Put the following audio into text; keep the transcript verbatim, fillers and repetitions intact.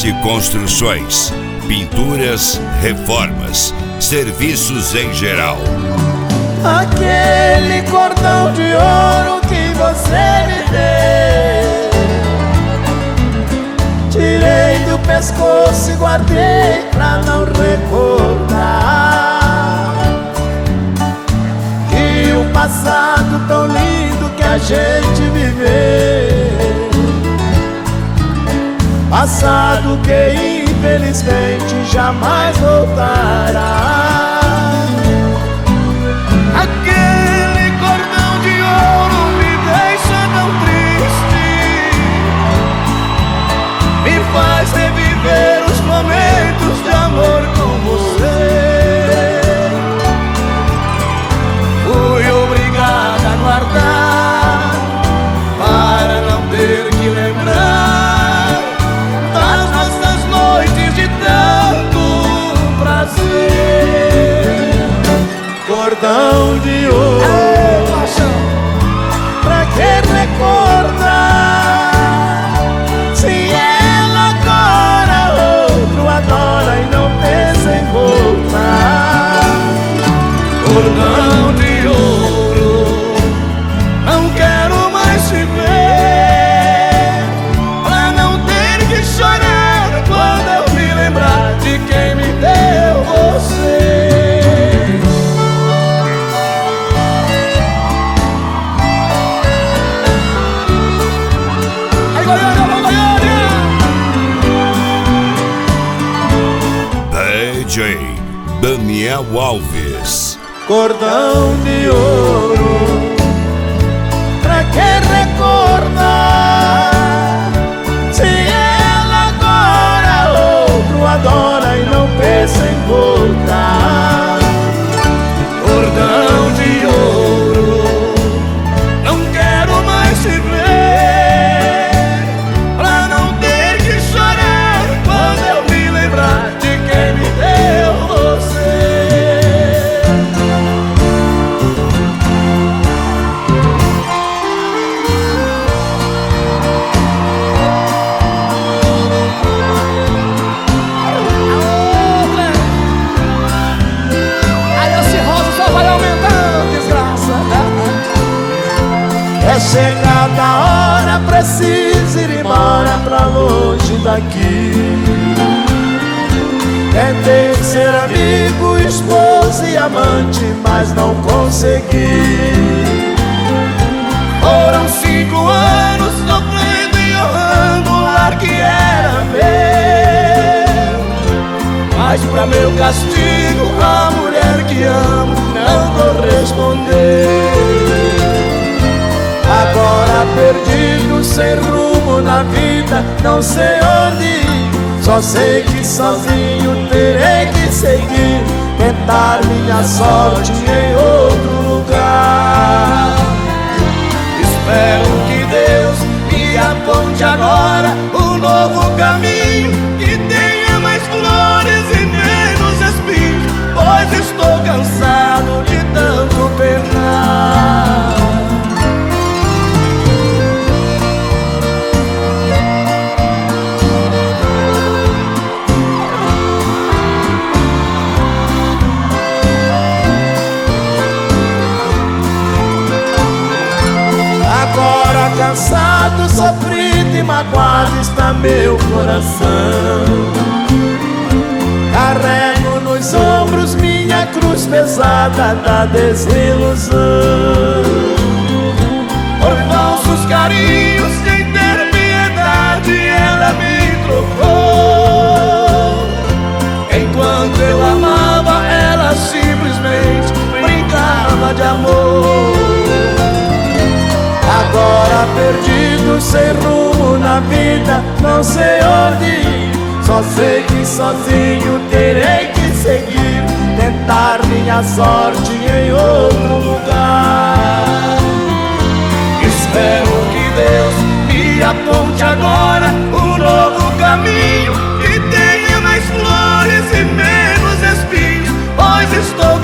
S Construções, pinturas, reformas, serviços em geral. Aquele cordão de ouro que você me deu, tirei do pescoço e guardei pra não recordar. E o passado tão lindo que a gente viveu, passado que infelizmente jamais voltará. Aquele cordão de ouro me deixa tão triste, me faz reviver os momentos de amor com você. Fui obrigada a guardar para não ter que lembrar das nossas noites de tanto prazer. Cordão de ouro, Ei, paixão, pra que recordar? Se ela agora outro adora e não pensa em voltar. cordão de ouro, não quero mais te ver, pra não ter que chorar quando eu me lembrar de quem me deu você. Aí, Goiânia, alô, Goiânia! D J Daniel Alves. Cordão de ouro, pra que recordar? Se ela agora outro adora e não pensa em voltar. Cordão de ouro, não quero mais te ver, pra não ter que chorar quando eu me lembrar de quem me deu você. Aí esse rosa só vai aumentando, desgraça. É chegada a hora, preciso ir embora pra longe daqui. Tentei ser amigo, esposo e amante, mas não consegui. Foram cinco anos sofrendo e honrando o lar que era meu, mas pra meu castigo a mulher que amo não correspondeu. Agora perdido, sem rumo na vida, não sei onde ir. Só sei que sozinho terei que seguir, tentar minha sorte em outro lugar. Espero que Deus me aponte agora um novo caminho, que tenha mais flores e menos espinhos, pois estou cansado de tanto penar. Agora cansado, sofrido e magoado está meu coração. Carrego nos ombros minha cruz pesada da desilusão. Por falsos carinhos, sem ter piedade, ela me trocou. Enquanto eu amava, ela simplesmente brincava de amor. Agora perdido, sem rumo na vida, não sei onde ir. Só sei que sozinho terei que seguir, tentar minha sorte em outro lugar. Espero que Deus me aponte agora um novo caminho, que tenha mais flores e menos espinhos, pois estou